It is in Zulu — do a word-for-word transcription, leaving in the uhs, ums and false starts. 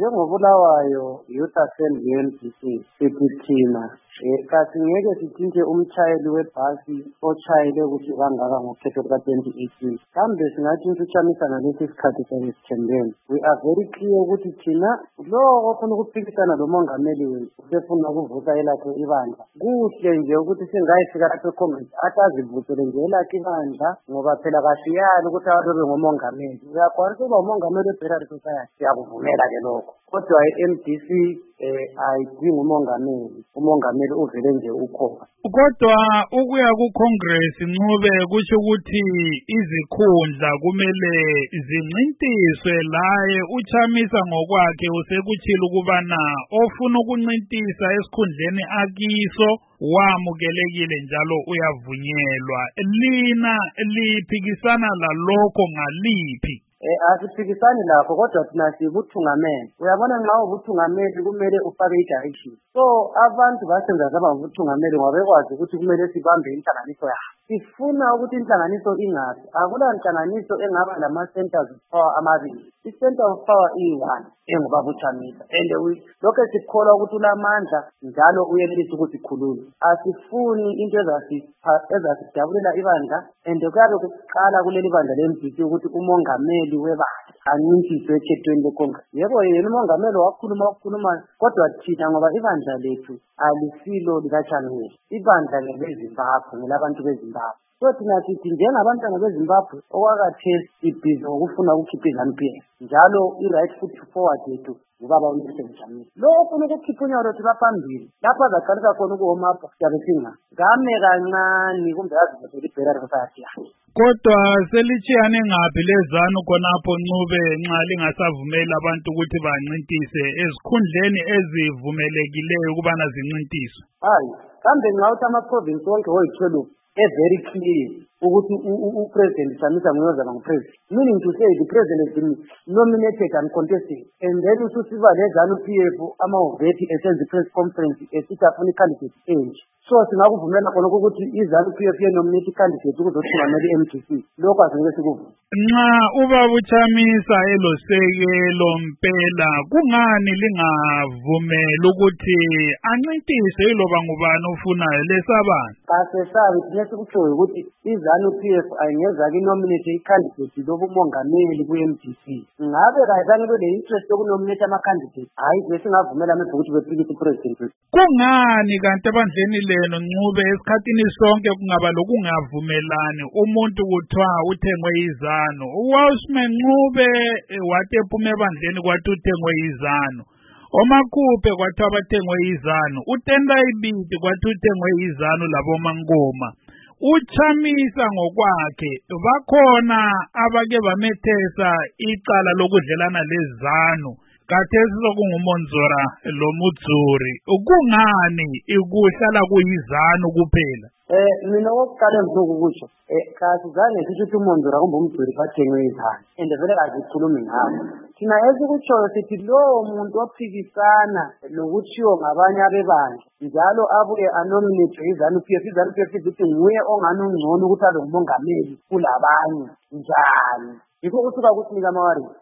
njengobulawayo Youth Assembly ye-M D C sithi thina um kasi ngeke sitshintshe umtshayeli webhasi otshayele ukuthi kangaka ngokhetho luka-twenty eighteen kambe singatshintsha uChamisa ngalesi sikhathi sasesithembeni. We are very clear ukuthi thina lowo ofuna ukuphikisana lo mongameli wethu usefuna ukuvusa elakhe ibandla. Kuhle nje ukuthi singayifika lapho eCongress athi azivuthele nje elakhe ibandla ngoba phela kasiyali ukuthi abantu bengomongameli. Uyakwanisa ukuba umongameli we-Bureau Society, siyakuvumela-ke lokho. Kodwa i-M D C eh ayidingi umongameli, umongameli uvele nje ukhona. Kodwa ukuya ku-Congress Ncube kusho ukuthi izikhundla kumele zincintiswe. Laye uChamisa ngokwakhe usekutshila ukubana ofuna ukuncintisa esikhundleni akiso wamukelekile njalo uyavunyelwa. Lina liphikisana lalokho ngaliphi? Eh asiphikisani lakho kodwa thina sibuthungameli. Uyabona nxa ubuthungameli kumele ufake i-direction. So abantu basenza zaba ubuthungameli ngoba bekwazi ukuthi kumele sibambe inhlanganiso yabo. Sifuna ukuthi inhlanganiso ingabi akula inhlanganiso engaba lama-centers of power amabili. I-center of power iyi-one engubaba uChamisa and lokho sikholwa ukuthi ulamandla njalo uyenelisa ukuthi sikhulule. Asifuni into ezasidabulela ibandla and kuyabe kuqala kuleli bandla le-M D C ukuthi umongameli webandla ancintiswe ekhethweni leCongress. Yebo yena umongameli wakhuluma ukukhuluma kodwa thina ngoba ibandla lethu alisilo likaChamisa, ibandla leZimbabwe ngelabantu beZimbabwe. So thina sithi njengabantwana beZimbabwe okwakhathesi sibhizi ngokufuna ukukhipha i-ZANU-P F njalo i-right foot forward yethu ngubaba uNelson Chamisa. Lo ofuna ukukhipha unyawo lwethu laphambili lapho azaqalisa khona ukuwomapha siyabe singa game kancane kumbe azivuthele i-Bureau Society yakhe. Kodwa selitshiyane ngaphi leZANU khonapho Ncube nxa lingasavumeli abantu ukuthi bancintise ezikhundleni ezivumelekileyo ukubana zincintiswe? Hayi, kambe ngawuthi ama-province wonke oyi-twelve very clear ukuthi uPresident Chamisa nguyoza ngupresident, meaning to say the president has been nominated and contested, and then ususiba leZANU-P F amahhoveti esenza i-press conference esithi afuna i-candidate age. So singakuvumela khona ukuthi iZANU-P F ye-nominate i-candidate ukuzothungamela i-M D C. Lokho asingeke sikuvuma. Nxa ubaba uChamisa elosekelo mpela kungani lingavumela ukuthi ancintiswe iloba ngubani ofunayo lesabani? Kasesabi thina sikutshoyo ukuthi iZANU-P F ayingezake inominate i-candidate lobumongameli ku-M D C. Ngabe kayizange kube le-interest yokunominate ama-candidate, hayi besingavumela manje ukuthi bephikise i-president. Kungani kanti ebandleni leno Ncube esikhathini sonke kungaba lokungavumelani umuntu kuthiwa uthengwe iZANU? uWilson Ncube wathi ephuma ebandleni kwathi uthengwe iZANU. Omakhuphe kwathiwa bathengwe iZANU. uTendai Biti kwathi uthengwe iZANU laboMankoma. uChamisa ngokwakhe bakhona abake bamethesa icala lokudlelana leZANU. Kathesi sokunguMonzora loMudzuri. Kungani ikuhlala kuyiZANU kuphela? Eh mina okokuqala ngizoko kusho eh kasizange sisho ukuthi uMonzora kumbe uMudzuri bathengwe iZANU and vele kazikhulumi ngabo. Thina esikutshoyo sithi lowo muntu ophikisana nokutshiwo ngabanye abebandla njalo abuye anominate iZANU-P F, iZANU-P F ithi nguye ongani ungcono ukuthi abe ngumongameli kulabanye njani. Yikho kusuka kusinika amawari